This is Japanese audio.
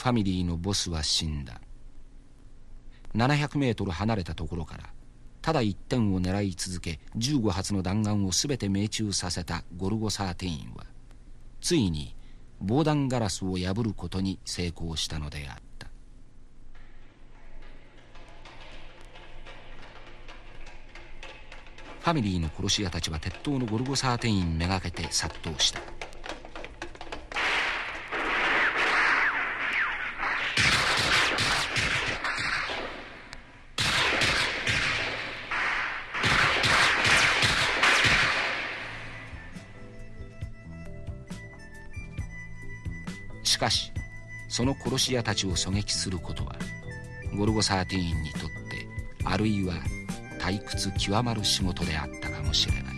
ファミリーのボスは死んだ。700メートル離れたところからただ一点を狙い続け15発の弾丸を全て命中させたゴルゴ13はついに防弾ガラスを破ることに成功したのであった。ファミリーの殺し屋たちは鉄塔のゴルゴ13めがけて殺到した。しかしその殺し屋たちを狙撃することはゴルゴ13にとってあるいは退屈極まる仕事であったかもしれない。